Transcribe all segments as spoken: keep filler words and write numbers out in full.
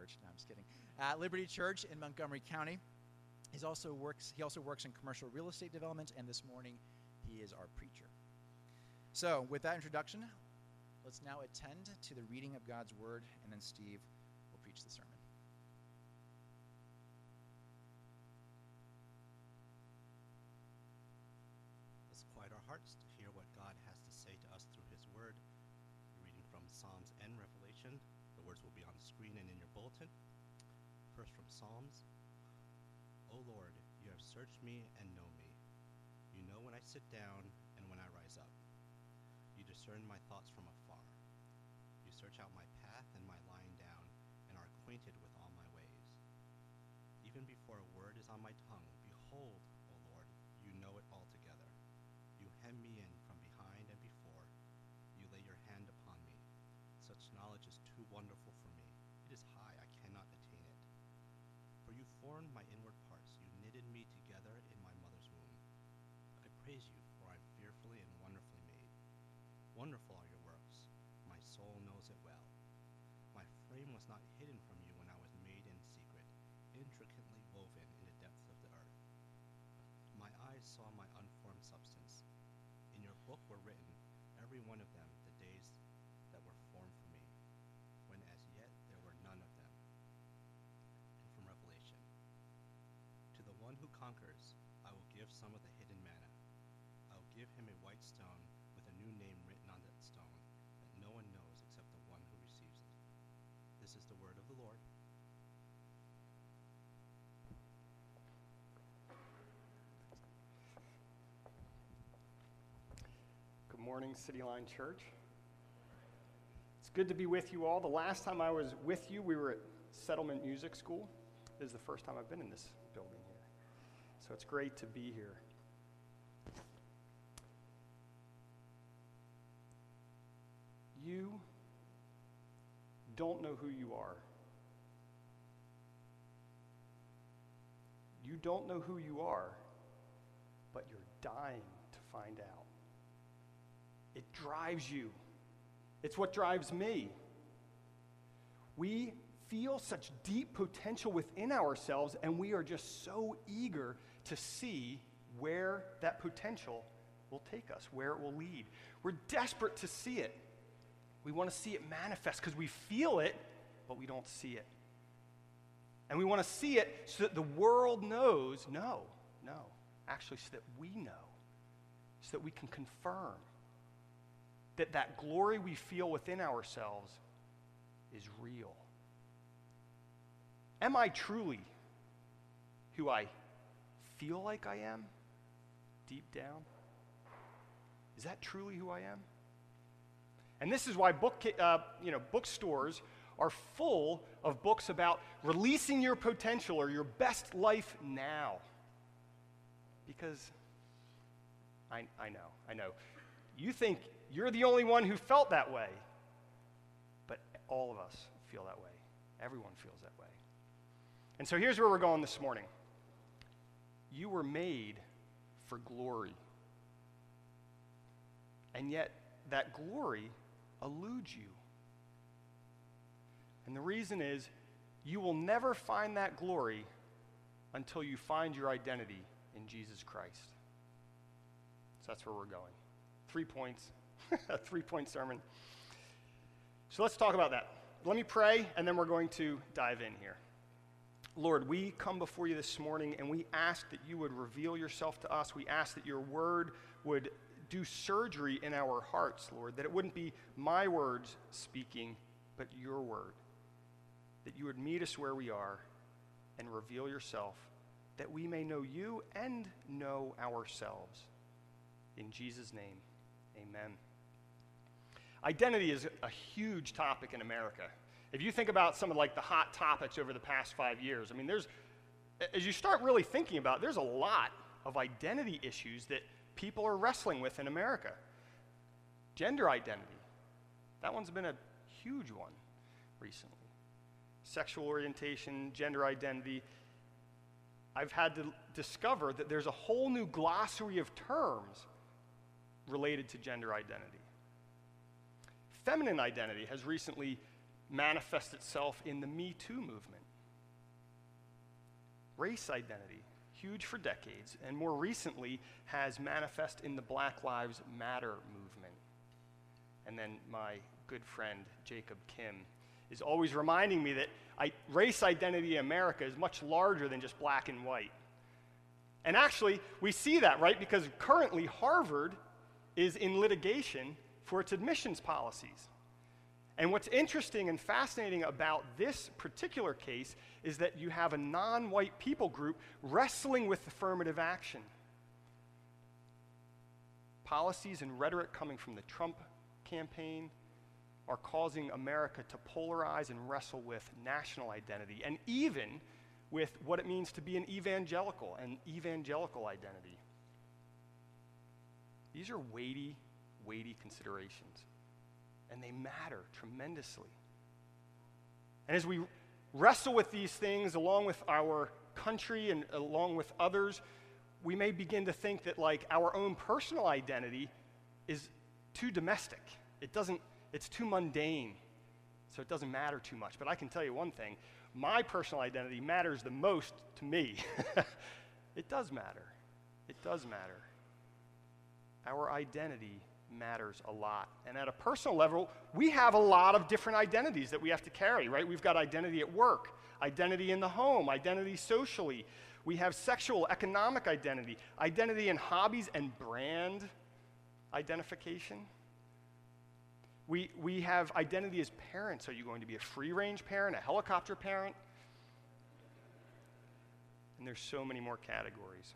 Church. No, I'm just kidding. At Liberty Church in Montgomery County. He's also works, he also works in commercial real estate development, and this morning he is our preacher. So with that introduction, let's now attend to the reading of God's word, and then Steve will preach the sermon. Let's quiet our hearts to hear what God has to say to us through his word. We're reading from Psalms and Revelation. The words will be on the screen and in your bulletin. First from Psalms. O Lord, you have searched me and know me. You know when I sit down and when I rise up. You discern my thoughts from afar. You search out my path and my lying down, and are acquainted with all my ways. Even before a word is on my tongue, behold, O Lord, you know it altogether. You hem me in from behind and before. You lay your hand upon me. Such knowledge is too wonderful for me. It is high, I cannot attain it. For you formed my inward parts. You knitted me together in my mother's womb. I praise you, for I am fearfully and wonderfully made. Wonderful are your works. My soul knows it well. My frame was not hidden from you when I was made in secret, intricately woven in the depths of the earth. My eyes saw my unformed substance. In your book were written, every one of them, the days that were formed for me, when as yet there were none of them. And from Revelation. To the one who conquers, I will give some of the hidden manna. I will give him a white stone with a new name written on that stone that no one knows except the one who receives it. This is the word of the Lord. Good morning, City Line Church. It's good to be with you all. The last time I was with you, we were at Settlement Music School. This is the first time I've been in this building here. So it's great to be here. You don't know who you are. You don't know who you are, but you're dying to find out. It drives you. It's what drives me. We feel such deep potential within ourselves, and we are just so eager to see where that potential will take us, where it will lead. We're desperate to see it. We want to see it manifest because we feel it, but we don't see it. And we want to see it so that the world knows, no, no, actually so that we know, so that we can confirm that that glory we feel within ourselves is real. Am I truly who I feel like I am deep down? Is that truly who I am? And this is why book, uh, you know, bookstores are full of books about releasing your potential or your best life now. Because I, I know, I know. You think you're the only one who felt that way, but all of us feel that way. Everyone feels that way. And so here's where we're going this morning. You were made for glory. And yet, that glory eludes you. And the reason is, you will never find that glory until you find your identity in Jesus Christ. So that's where we're going. Three points, a three-point sermon. So let's talk about that. Let me pray, and then we're going to dive in here. Lord, we come before you this morning, and we ask that you would reveal yourself to us. We ask that your word would do surgery in our hearts, Lord, that it wouldn't be my words speaking, but your word. That you would meet us where we are and reveal yourself, that we may know you and know ourselves. In Jesus' name, amen. Identity is a huge topic in America. If you think about some of like the hot topics over the past five years, I mean, there's, as you start really thinking about it, there's a lot of identity issues that people are wrestling with in America. Gender identity, that one's been a huge one recently. Sexual orientation, gender identity. I've had to discover that there's a whole new glossary of terms related to gender identity. Feminine identity has recently manifests itself in the Me Too movement. Race identity, huge for decades, and more recently has manifest in the Black Lives Matter movement. And then my good friend, Jacob Kim, is always reminding me that I, race identity in America is much larger than just black and white. And actually, we see that, right? Because currently Harvard is in litigation for its admissions policies. And what's interesting and fascinating about this particular case is that you have a non-white people group wrestling with affirmative action. Policies and rhetoric coming from the Trump campaign are causing America to polarize and wrestle with national identity, and even with what it means to be an evangelical and evangelical identity. These are weighty, weighty considerations, and they matter tremendously. And as we wrestle with these things along with our country and along with others, we may begin to think that like our own personal identity is too domestic. It doesn't, it's too mundane, so it doesn't matter too much. But I can tell you one thing, my personal identity matters the most to me. It does matter. It does matter. Our identity matters a lot. And at a personal level, we have a lot of different identities that we have to carry, right? We've got identity at work, identity in the home, identity socially. We have sexual, economic identity, identity in hobbies and brand identification. We, we have identity as parents. Are you going to be a free-range parent, a helicopter parent? And there's so many more categories.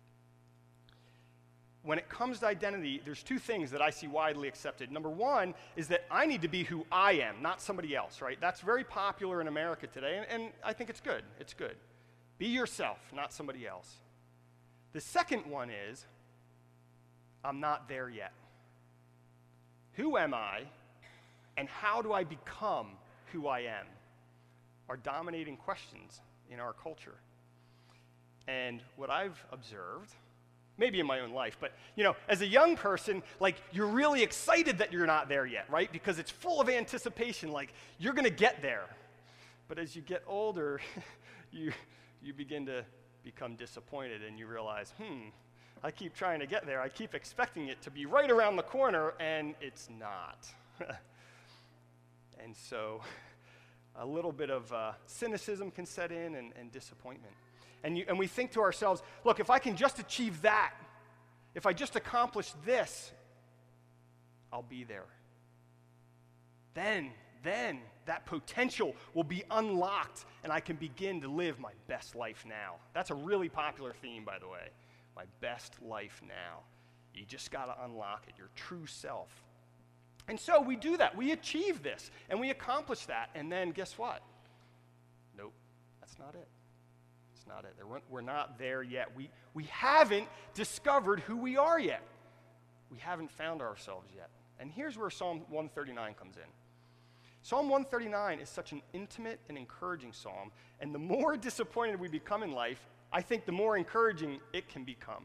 When it comes to identity, there's two things that I see widely accepted. Number one is that I need to be who I am, not somebody else, right? That's very popular in America today, and, and I think it's good. It's good. Be yourself, not somebody else. The second one is, I'm not there yet. Who am I, and how do I become who I am? Are dominating questions in our culture. And what I've observed, maybe in my own life, but, you know, as a young person, like, you're really excited that you're not there yet, right? Because it's full of anticipation, like, you're going to get there. But as you get older, you you begin to become disappointed, and you realize, hmm, I keep trying to get there. I keep expecting it to be right around the corner, and it's not. And so a little bit of uh, cynicism can set in, and, and disappointment. And, you, and we think to ourselves, look, if I can just achieve that, if I just accomplish this, I'll be there. Then, then that potential will be unlocked, and I can begin to live my best life now. That's a really popular theme, by the way. My best life now. You just got to unlock it, your true self. And so we do that. We achieve this, and we accomplish that, and then guess what? Nope, that's not it. It's not it. We're not there yet. We, we haven't discovered who we are yet. We haven't found ourselves yet. And here's where Psalm one thirty-nine comes in. Psalm one thirty-nine is such an intimate and encouraging psalm, and the more disappointed we become in life, I think the more encouraging it can become.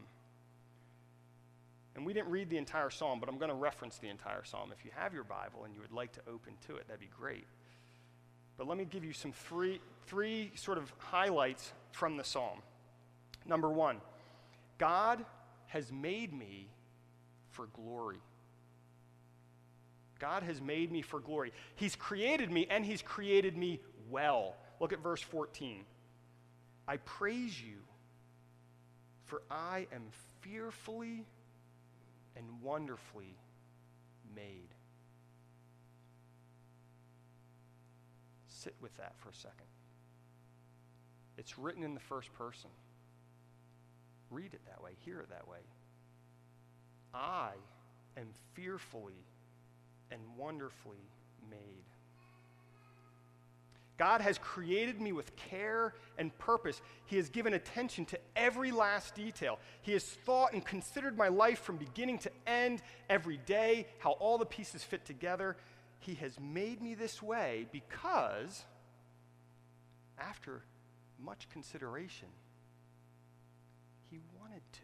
And we didn't read the entire psalm, but I'm going to reference the entire psalm. If you have your Bible and you would like to open to it, that'd be great. But let me give you some three, three sort of highlights from the psalm. Number one, God has made me for glory. God has made me for glory. He's created me, and he's created me well. Look at verse fourteen. I praise you, for I am fearfully and wonderfully made. Sit with that for a second. It's written in the first person. Read it that way. Hear it that way. I am fearfully and wonderfully made. God has created me with care and purpose. He has given attention to every last detail. He has thought and considered my life from beginning to end, every day, how all the pieces fit together. He has made me this way because, after much consideration, he wanted to.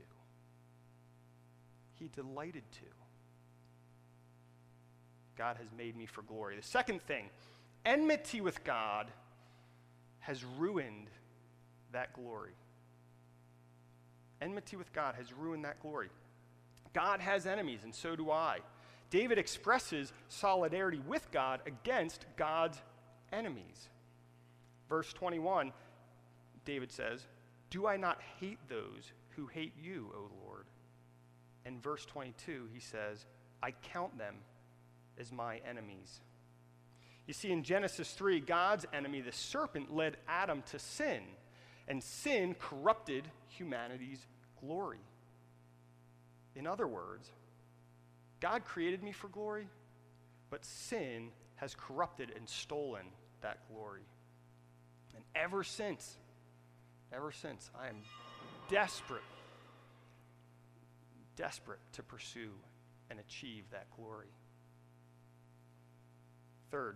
He delighted to. God has made me for glory. The second thing, enmity with God has ruined that glory. Enmity with God has ruined that glory. God has enemies, and so do I. David expresses solidarity with God against God's enemies. Verse twenty-one, David says, "Do I not hate those who hate you, O Lord?" And verse twenty-two, he says, "I count them as my enemies." You see, in Genesis three, God's enemy, the serpent, led Adam to sin, and sin corrupted humanity's glory. In other words, God created me for glory, but sin has corrupted and stolen that glory. And ever since, ever since, I am desperate, desperate to pursue and achieve that glory. Third,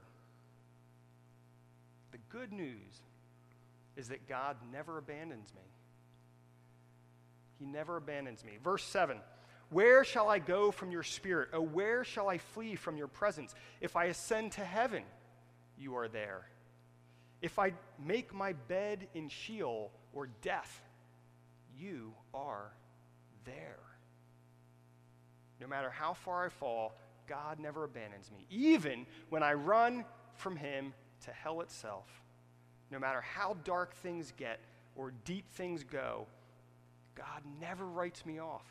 the good news is that God never abandons me. He never abandons me. Verse seven, "Where shall I go from your spirit? Oh, where shall I flee from your presence? If I ascend to heaven, you are there. If I make my bed in Sheol or death, you are there." No matter how far I fall, God never abandons me. Even when I run from him to hell itself, no matter how dark things get or deep things go, God never writes me off.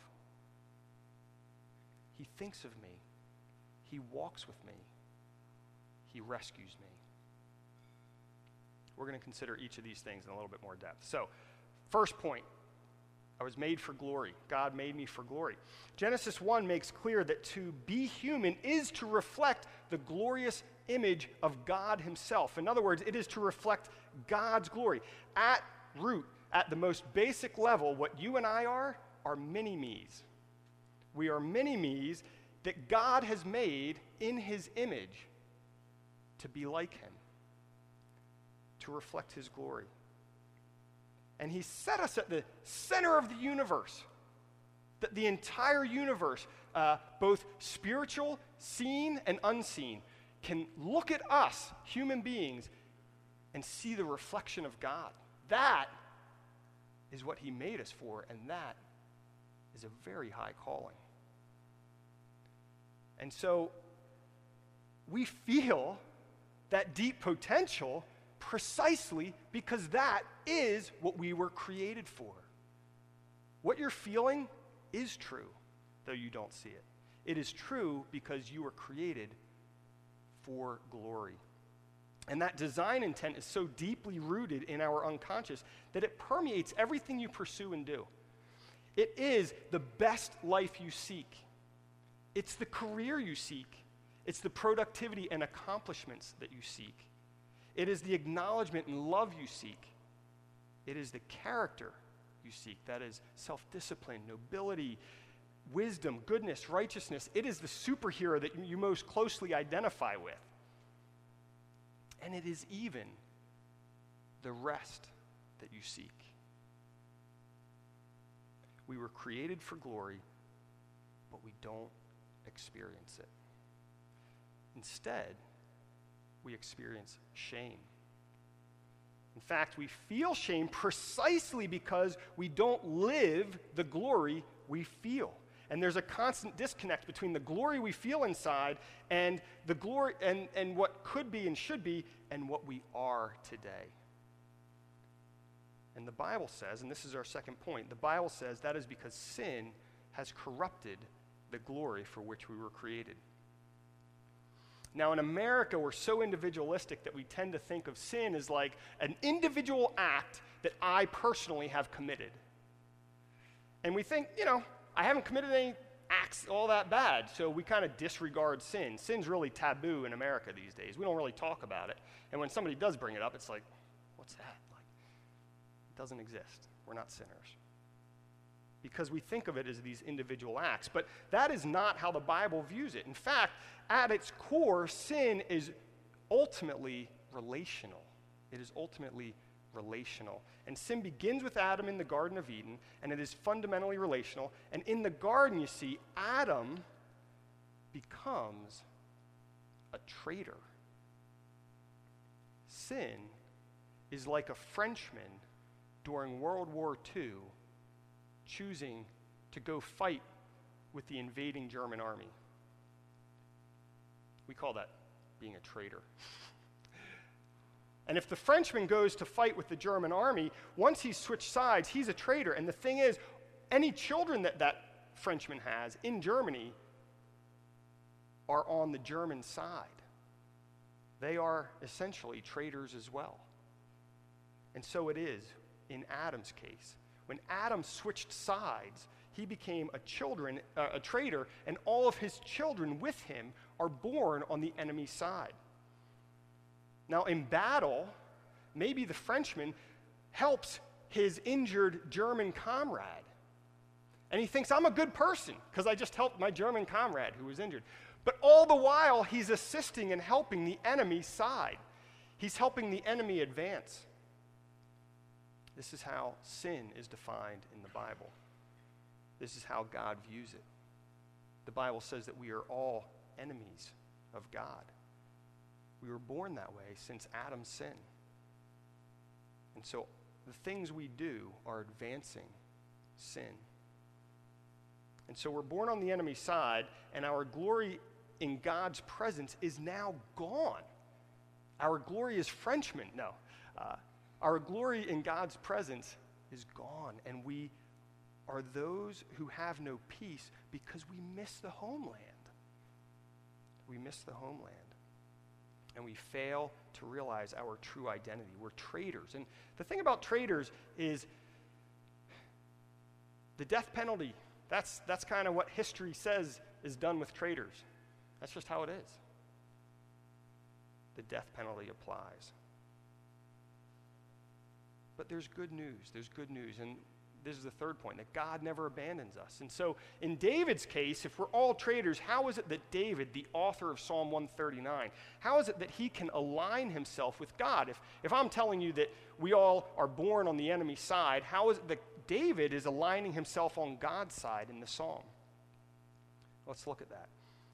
He thinks of me. He walks with me. He rescues me. We're going to consider each of these things in a little bit more depth. So, first point, I was made for glory. God made me for glory. Genesis one makes clear that to be human is to reflect the glorious image of God himself. In other words, it is to reflect God's glory. At root, at the most basic level, what you and I are, are mini-me's. We are mini-me's that God has made in his image to be like him, to reflect his glory. And he set us at the center of the universe, that the entire universe, uh, both spiritual, seen, and unseen, can look at us, human beings, and see the reflection of God. That is what he made us for, and that is a very high calling. And so we feel that deep potential precisely because that is what we were created for. What you're feeling is true, though you don't see it. It is true because you were created for glory. And that design intent is so deeply rooted in our unconscious that it permeates everything you pursue and do. It is the best life you seek. It's the career you seek. It's the productivity and accomplishments that you seek. It is the acknowledgement and love you seek. It is the character you seek. That is self-discipline, nobility, wisdom, goodness, righteousness. It is the superhero that you most closely identify with. And it is even the rest that you seek. We were created for glory, but we don't experience it. Instead, we experience shame. In fact, we feel shame precisely because we don't live the glory we feel. And there's a constant disconnect between the glory we feel inside and the glory and, and what could be and should be and what we are today. And the Bible says, and this is our second point, the Bible says that is because sin has corrupted the glory for which we were created. Now, in America, we're so individualistic that we tend to think of sin as like an individual act that I personally have committed. And we think, you know, I haven't committed any acts all that bad, so we kind of disregard sin. Sin's really taboo in America these days. We don't really talk about it. And when somebody does bring it up, it's like, what's that? Like, it doesn't exist. We're not sinners. Because we think of it as these individual acts. But that is not how the Bible views it. In fact, at its core, sin is ultimately relational. It is ultimately relational. And sin begins with Adam in the Garden of Eden, and it is fundamentally relational. And in the garden, you see, Adam becomes a traitor. sin is like a Frenchman during World War Two choosing to go fight with the invading German army. We call that being a traitor. And if the Frenchman goes to fight with the German army, once he's switched sides, he's a traitor. And the thing is, any children that that Frenchman has in Germany are on the German side. They are essentially traitors as well. And so it is in Adam's case. When Adam switched sides, he became a children, uh, a traitor, and all of his children with him are born on the enemy side. Now, in battle, maybe the Frenchman helps his injured German comrade. And he thinks, I'm a good person because I just helped my German comrade who was injured. But all the while, he's assisting and helping the enemy's side. He's helping the enemy advance. This is how sin is defined in the Bible. This is how God views it. The Bible says that we are all enemies of God. We were born that way since Adam's sin. And so the things we do are advancing sin. And so we're born on the enemy side, and our glory in God's presence is now gone. Our glory as Frenchmen, no. Uh, our glory in God's presence is gone, and we are those who have no peace because we miss the homeland. We miss the homeland. And we fail to realize our true identity. We're traitors. And the thing about traitors is the death penalty. That's, that's kind of what history says is done with traitors. That's just how it is. The death penalty applies. But there's good news. There's good news. And this is the third point, that God never abandons us. And so in David's case, if we're all traitors, how is it that David, the author of Psalm one thirty-nine, how is it that he can align himself with God? If, if I'm telling you that we all are born on the enemy side, how is it that David is aligning himself on God's side in the psalm? Let's look at that.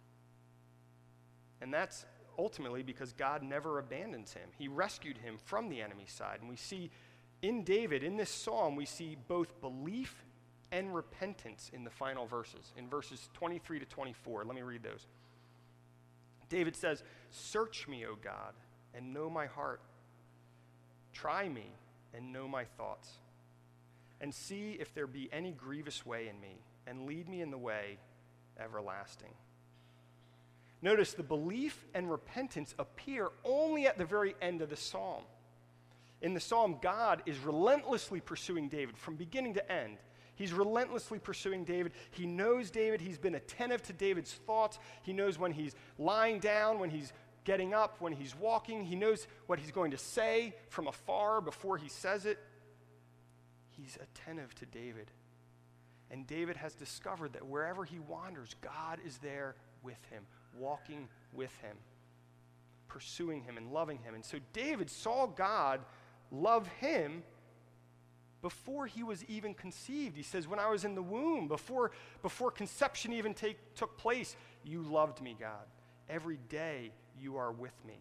And that's ultimately because God never abandons him. He rescued him from the enemy side. And we see in David, in this psalm, we see both belief and repentance in the final verses, in verses twenty-three to twenty-four. Let me read those. David says, "Search me, O God, and know my heart. Try me and know my thoughts. And see if there be any grievous way in me, and lead me in the way everlasting." Notice the belief and repentance appear only at the very end of the psalm. In the psalm, God is relentlessly pursuing David from beginning to end. He's relentlessly pursuing David. He knows David. He's been attentive to David's thoughts. He knows when he's lying down, when he's getting up, when he's walking. He knows what he's going to say from afar before he says it. He's attentive to David. And David has discovered that wherever he wanders, God is there with him, walking with him, pursuing him and loving him. And so David saw God love him before he was even conceived. He says, when I was in the womb, before, before conception even take, took place, you loved me, God. Every day you are with me.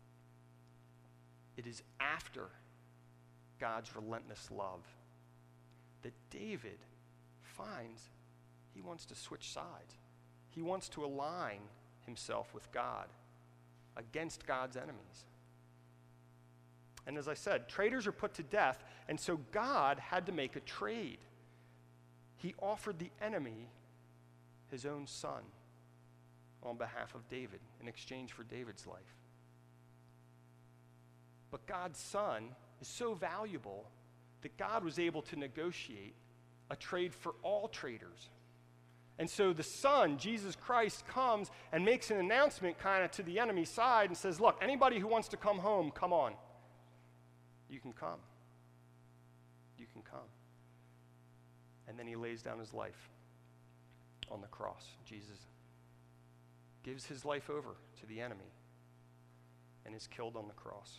It is after God's relentless love that David finds he wants to switch sides. He wants to align himself with God against God's enemies. And as I said, traitors are put to death, and so God had to make a trade. He offered the enemy his own son on behalf of David in exchange for David's life. But God's son is so valuable that God was able to negotiate a trade for all traitors. And so the Son, Jesus Christ, comes and makes an announcement kind of to the enemy side and says, look, anybody who wants to come home, come on. You can come. You can come. And then he lays down his life on the cross. Jesus gives his life over to the enemy and is killed on the cross.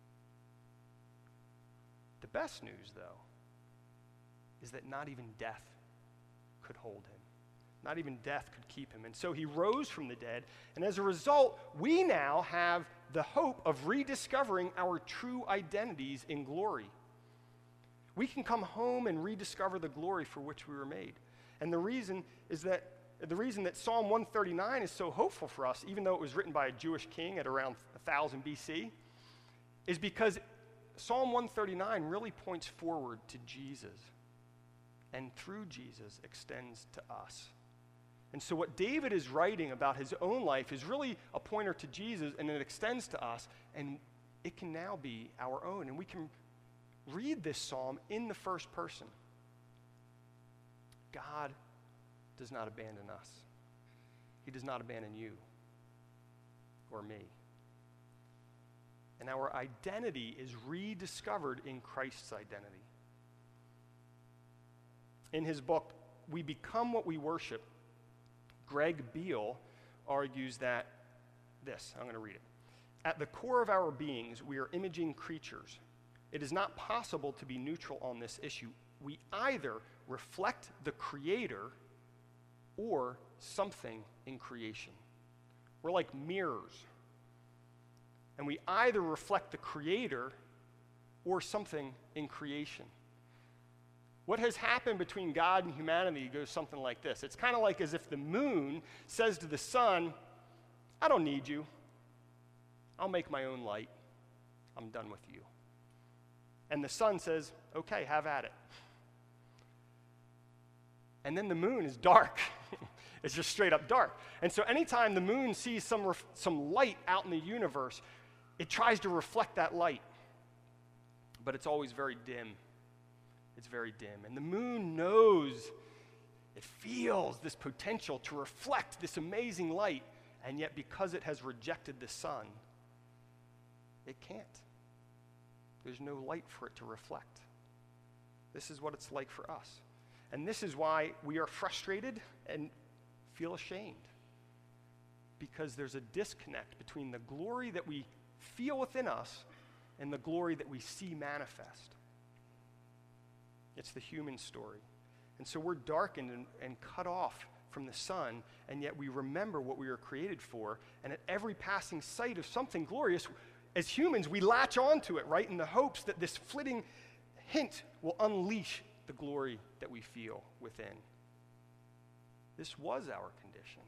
The best news, though, is that not even death could hold him. Not even death could keep him. And so he rose from the dead, and as a result, we now have the hope of rediscovering our true identities in glory. We can come home and rediscover the glory for which we were made. And the reason is that the reason that Psalm one thirty-nine is so hopeful for us, even though it was written by a Jewish king at around one thousand B C, is because Psalm one thirty-nine really points forward to Jesus, and through Jesus extends to us. And so what David is writing about his own life is really a pointer to Jesus, and it extends to us, and it can now be our own. And we can read this psalm in the first person. God does not abandon us. He does not abandon you or me. And our identity is rediscovered in Christ's identity. In his book, We Become What We Worship, Greg Beale argues that this, I'm going to read it. At the core of our beings, we are imaging creatures. It is not possible to be neutral on this issue. We either reflect the Creator or something in creation. We're like mirrors. And we either reflect the Creator or something in creation. What has happened between God and humanity goes something like this. It's kind of like as if the moon says to the sun, I don't need you. I'll make my own light. I'm done with you. And the sun says, okay, have at it. And then the moon is dark. It's just straight up dark. And so anytime the moon sees some, ref- some light out in the universe, it tries to reflect that light. But it's always very dim. It's very dim. And the moon knows, it feels this potential to reflect this amazing light, and yet because it has rejected the sun, it can't. There's no light for it to reflect. This is what it's like for us. And this is why we are frustrated and feel ashamed, because there's a disconnect between the glory that we feel within us and the glory that we see manifest. It's the human story. And so we're darkened and, and cut off from the sun, and yet we remember what we were created for. And at every passing sight of something glorious, as humans, we latch onto it, right, in the hopes that this flitting hint will unleash the glory that we feel within. This was our condition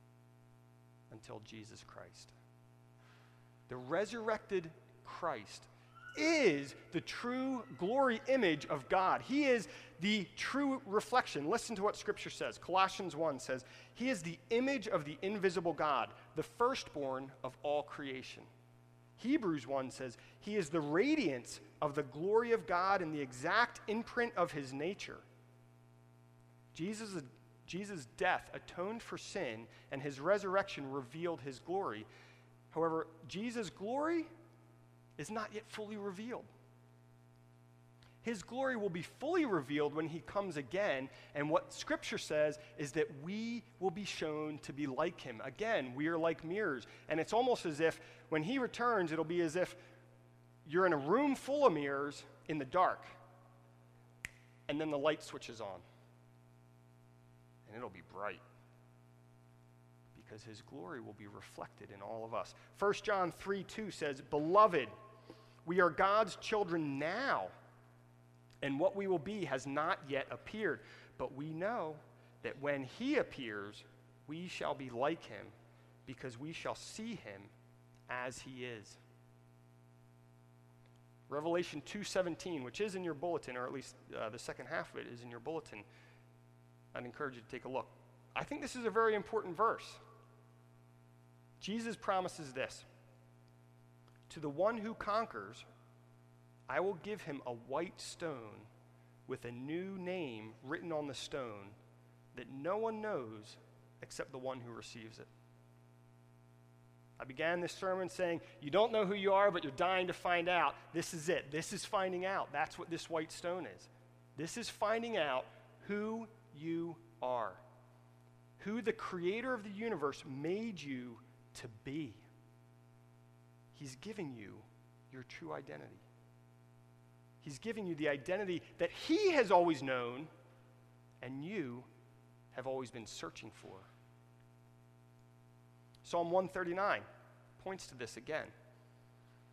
until Jesus Christ. The resurrected Christ is the true glory image of God. He is the true reflection. Listen to what Scripture says. Colossians one says, He is the image of the invisible God, the firstborn of all creation. Hebrews one says, He is the radiance of the glory of God and the exact imprint of His nature. Jesus, Jesus' death atoned for sin, and His resurrection revealed His glory. However, Jesus' glory is not yet fully revealed. His glory will be fully revealed when He comes again, and what Scripture says is that we will be shown to be like Him. Again, we are like mirrors, and it's almost as if when He returns, it'll be as if you're in a room full of mirrors in the dark, and then the light switches on, and it'll be bright, because His glory will be reflected in all of us. First John three two says, Beloved, we are God's children now, and what we will be has not yet appeared. But we know that when He appears, we shall be like Him, because we shall see Him as He is. Revelation two seventeen, which is in your bulletin, or at least uh, the second half of it is in your bulletin. I'd encourage you to take a look. I think this is a very important verse. Jesus promises this. To the one who conquers, I will give him a white stone with a new name written on the stone that no one knows except the one who receives it. I began this sermon saying, you don't know who you are, but you're dying to find out. This is it. This is finding out. That's what this white stone is. This is finding out who you are, who the creator of the universe made you to be. He's giving you your true identity. He's giving you the identity that He has always known and you have always been searching for. Psalm one thirty-nine points to this again.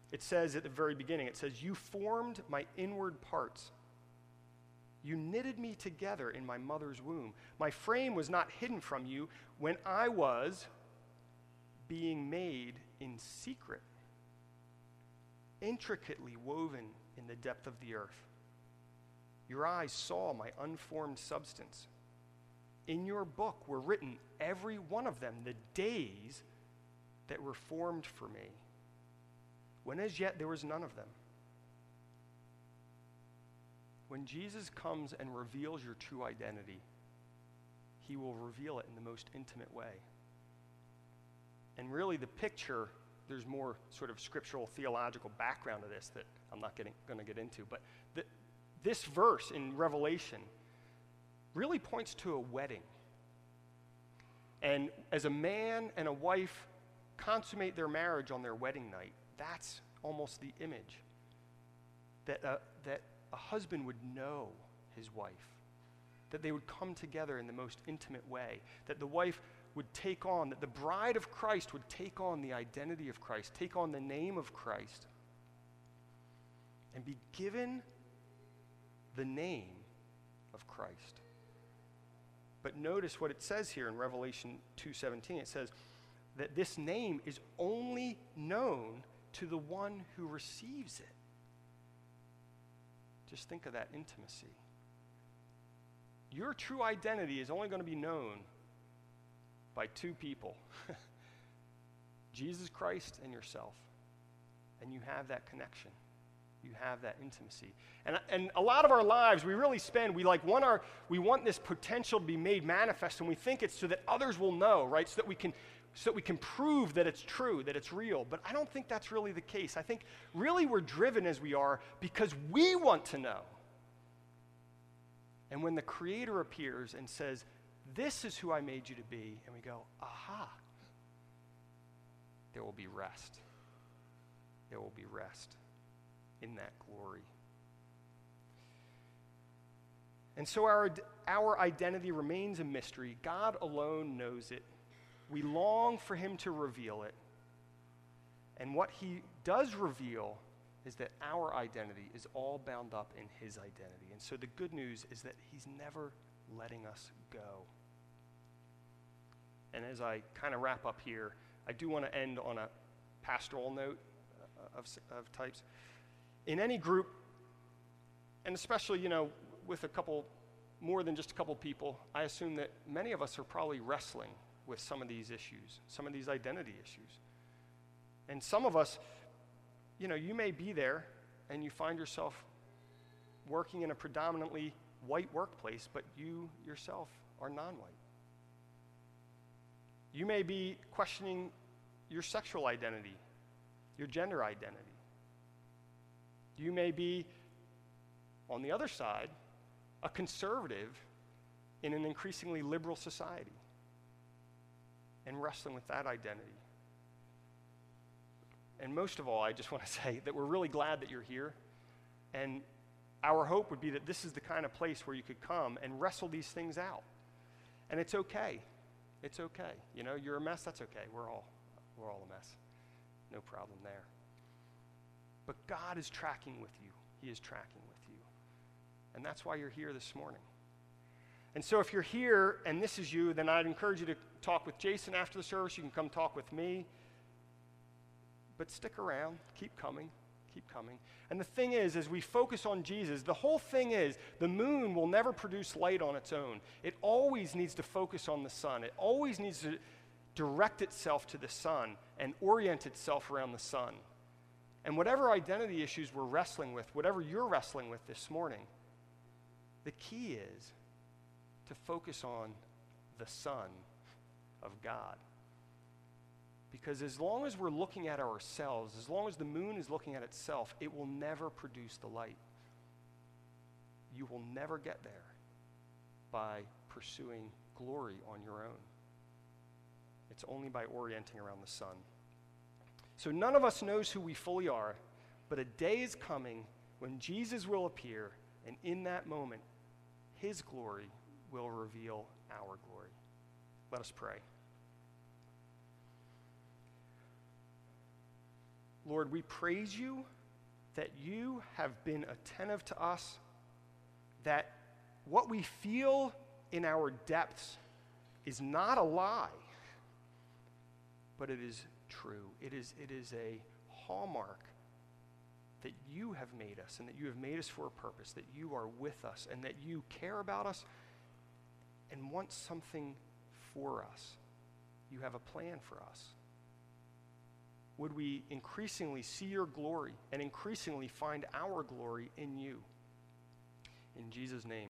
It says at the very beginning, it says, you formed my inward parts. You knitted me together in my mother's womb. My frame was not hidden from you when I was being made in secret, intricately woven in the depth of the earth. Your eyes saw my unformed substance. In your book were written, every one of them, the days that were formed for me, when as yet there was none of them. When Jesus comes and reveals your true identity, he will reveal it in the most intimate way. And really the picture, there's more sort of scriptural theological background to this that I'm not getting, going to get into, but the, this verse in Revelation really points to a wedding. And as a man and a wife consummate their marriage on their wedding night, that's almost the image. That, uh, that a husband would know his wife. That they would come together in the most intimate way. That the wife would take on, that the bride of Christ would take on the identity of Christ, take on the name of Christ, and be given the name of Christ. But notice what it says here in Revelation two seventeen. It says that this name is only known to the one who receives it. Just think of that intimacy. Your true identity is only going to be known by two people, Jesus Christ and yourself. And you have that connection. You have that intimacy. And, and a lot of our lives, we really spend, we like want our, we want this potential to be made manifest, and we think it's so that others will know, right? So that we can, so that we can prove that it's true, that it's real. But I don't think that's really the case. I think really we're driven as we are because we want to know. And when the Creator appears and says, this is who I made you to be, and we go, aha, there will be rest. There will be rest in that glory. And so our, our identity remains a mystery. God alone knows it. We long for him to reveal it. And what he does reveal is that our identity is all bound up in his identity. And so the good news is that he's never letting us go. And as I kind of wrap up here, I do want to end on a pastoral note uh, of, of types. In any group, and especially, you know, with a couple, more than just a couple people, I assume that many of us are probably wrestling with some of these issues, some of these identity issues. And some of us, you know, you may be there and you find yourself working in a predominantly white workplace, but you yourself are non-white. You may be questioning your sexual identity, your gender identity. You may be, on the other side, a conservative in an increasingly liberal society and wrestling with that identity. And most of all, I just want to say that we're really glad that you're here. And our hope would be that this is the kind of place where you could come and wrestle these things out. And it's okay. It's okay. You know, you're a mess, that's okay. We're all, we're all a mess. No problem there. But God is tracking with you. He is tracking with you. And that's why you're here this morning. And so if you're here and this is you, then I'd encourage you to talk with Jason after the service. You can come talk with me. But stick around. Keep coming. Keep coming. And the thing is, as we focus on Jesus, the whole thing is the moon will never produce light on its own. It always needs to focus on the sun. It always needs to direct itself to the sun and orient itself around the sun. And whatever identity issues we're wrestling with, whatever you're wrestling with this morning, the key is to focus on the Son of God. Because as long as we're looking at ourselves, as long as the moon is looking at itself, it will never produce the light. You will never get there by pursuing glory on your own. It's only by orienting around the sun. So none of us knows who we fully are, but a day is coming when Jesus will appear, and in that moment, his glory will reveal our glory. Let us pray. Lord, we praise you that you have been attentive to us, that what we feel in our depths is not a lie, but it is true. It is, it is a hallmark that you have made us and that you have made us for a purpose, that you are with us and that you care about us and want something for us. You have a plan for us. Would we increasingly see your glory and increasingly find our glory in you? In Jesus' name.